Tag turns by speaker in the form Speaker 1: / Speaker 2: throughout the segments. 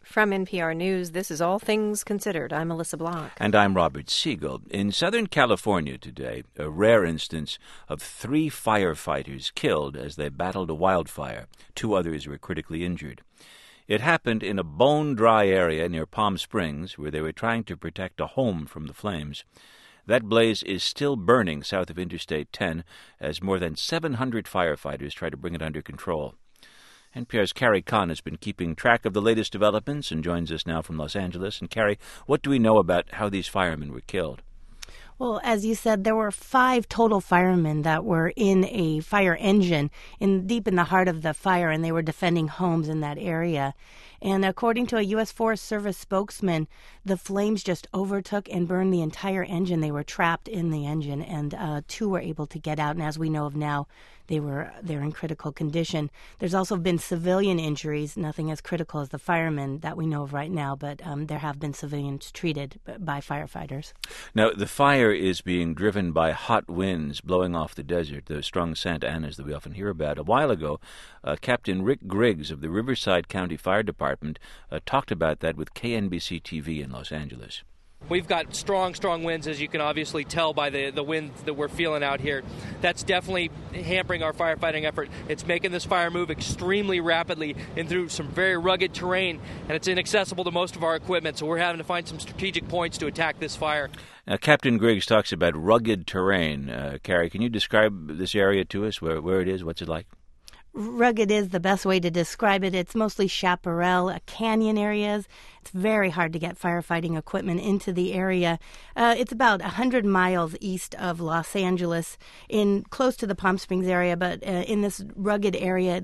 Speaker 1: From NPR News, this is All Things Considered. I'm Melissa Blanc.
Speaker 2: And I'm Robert Siegel. In Southern California today, a rare instance of 3 firefighters killed as they battled a wildfire. 2 others were critically injured. It happened in a bone-dry area near Palm Springs, where they were trying to protect a home from the flames. That blaze is still burning south of Interstate 10 as more than 700 firefighters try to bring it under control. NPR's Carrie Kahn has been keeping track of the latest developments and joins us now from Los Angeles. And Carrie, what do we know about how these firemen were killed?
Speaker 3: Well, as you said, there were 5 total firemen that were in a fire engine deep in the heart of the fire, and they were defending homes in that area. And according to a U.S. Forest Service spokesman, the flames just overtook and burned the entire engine. They were trapped in the engine, and 2 were able to get out. And as we know of now, they're in critical condition. There's also been civilian injuries, nothing as critical as the firemen that we know of right now, but there have been civilians treated by firefighters.
Speaker 2: Now, the fire is being driven by hot winds blowing off the desert, those strong Santa Anas that we often hear about. A while ago, Captain Rick Griggs of the Riverside County Fire Department talked about that with KNBC-TV in Los Angeles.
Speaker 4: We've got strong winds, as you can obviously tell by the wind that we're feeling out here. That's definitely hampering our firefighting effort. It's making this fire move extremely rapidly and through some very rugged terrain, and it's inaccessible to most of our equipment, so we're having to find some strategic points to attack this fire.
Speaker 2: Now, Captain Griggs talks about rugged terrain. Carrie, can you describe this area to us, where it is, what's it like?
Speaker 3: Rugged is the best way to describe it. It's mostly chaparral, canyon areas. It's very hard to get firefighting equipment into the area. It's about 100 miles east of Los Angeles, close to the Palm Springs area, but in this rugged area,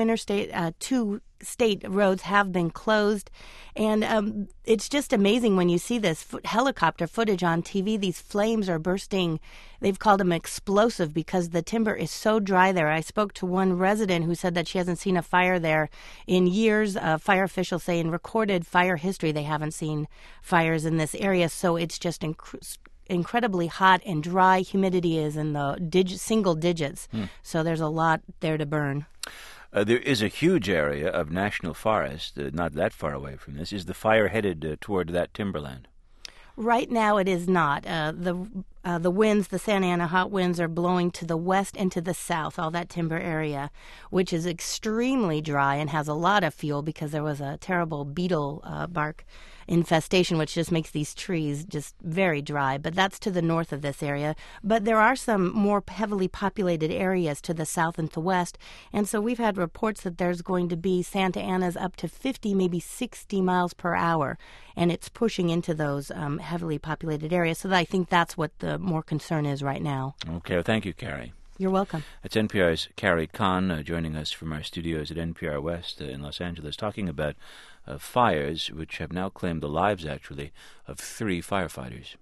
Speaker 3: 2 state roads have been closed, and it's just amazing when you see this helicopter footage on TV. These flames are bursting. They've called them explosive because the timber is so dry there. I spoke to one resident who said that she hasn't seen a fire there in years. Fire officials say in recorded fire history they haven't seen fires in this area, so it's just incredibly hot and dry. Humidity is in the single digits, so there's a lot there to burn.
Speaker 2: There is a huge area of national forest, not that far away from this. Is the fire headed toward that timberland?
Speaker 3: Right now it is not. The winds, the Santa Ana hot winds, are blowing to the west and to the south, all that timber area, which is extremely dry and has a lot of fuel because there was a terrible beetle bark infestation, which just makes these trees just very dry. But that's to the north of this area. But there are some more heavily populated areas to the south and to the west. And so we've had reports that there's going to be Santa Anas up to 50, maybe 60 miles per hour. And it's pushing into those heavily populated areas. So I think that's what the more concern is right now.
Speaker 2: Okay, well, thank you, Carrie.
Speaker 3: You're welcome.
Speaker 2: It's NPR's Carrie Kahn joining us from our studios at NPR West in Los Angeles, talking about fires which have now claimed the lives, actually, of 3 firefighters.